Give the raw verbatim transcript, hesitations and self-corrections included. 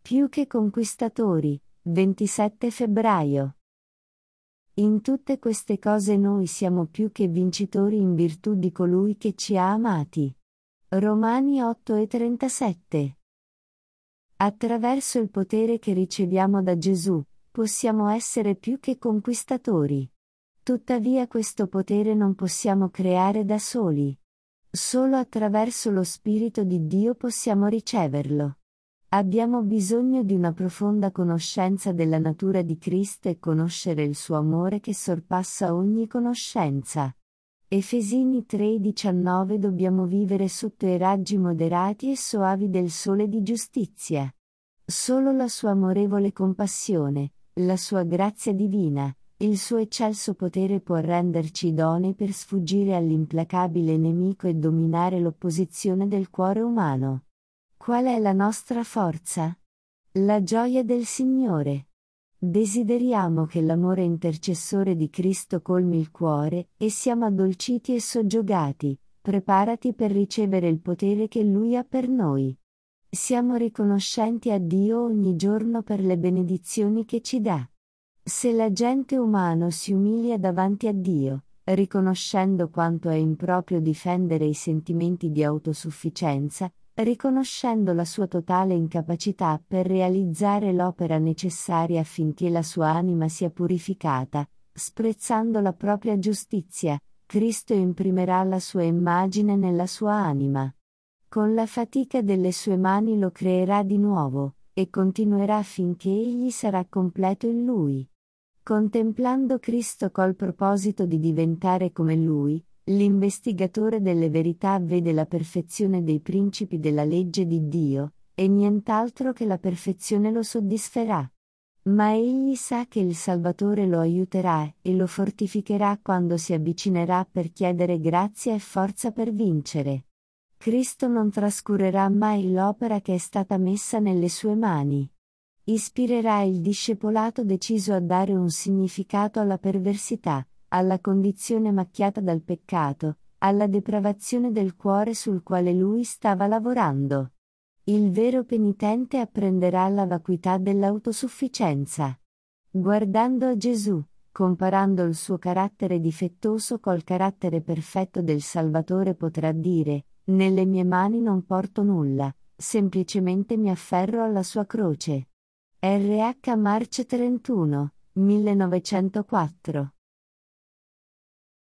Più che conquistatori, ventisette febbraio. In tutte queste cose noi siamo più che vincitori in virtù di colui che ci ha amati. Romani otto e trentasette. Attraverso il potere che riceviamo da Gesù, possiamo essere più che conquistatori. Tuttavia questo potere non possiamo creare da soli. Solo attraverso lo Spirito di Dio possiamo riceverlo. Abbiamo bisogno di una profonda conoscenza della natura di Cristo e conoscere il suo amore che sorpassa ogni conoscenza. Efesini tre diciannove. Dobbiamo vivere sotto i raggi moderati e soavi del sole di giustizia. Solo la sua amorevole compassione, la sua grazia divina, il suo eccelso potere può renderci idonei per sfuggire all'implacabile nemico e dominare l'opposizione del cuore umano. Qual è la nostra forza? La gioia del Signore. Desideriamo che l'amore intercessore di Cristo colmi il cuore, e siamo addolciti e soggiogati, preparati per ricevere il potere che Lui ha per noi. Siamo riconoscenti a Dio ogni giorno per le benedizioni che ci dà. Se l'agente umano si umilia davanti a Dio, riconoscendo quanto è improprio difendere i sentimenti di autosufficienza, riconoscendo la sua totale incapacità per realizzare l'opera necessaria affinché la sua anima sia purificata, sprezzando la propria giustizia, Cristo imprimerà la sua immagine nella sua anima. Con la fatica delle sue mani lo creerà di nuovo, e continuerà finché egli sarà completo in lui. Contemplando Cristo col proposito di diventare come Lui, l'investigatore delle verità vede la perfezione dei principi della legge di Dio, e nient'altro che la perfezione lo soddisferà. Ma egli sa che il Salvatore lo aiuterà e lo fortificherà quando si avvicinerà per chiedere grazia e forza per vincere. Cristo non trascurerà mai l'opera che è stata messa nelle sue mani. Ispirerà il discepolato deciso a dare un significato alla perversità, alla condizione macchiata dal peccato, alla depravazione del cuore sul quale lui stava lavorando. Il vero penitente apprenderà la vacuità dell'autosufficienza. Guardando a Gesù, comparando il suo carattere difettoso col carattere perfetto del Salvatore, potrà dire: nelle mie mani non porto nulla, semplicemente mi afferro alla sua croce. R H March trentuno, millenovecentoquattro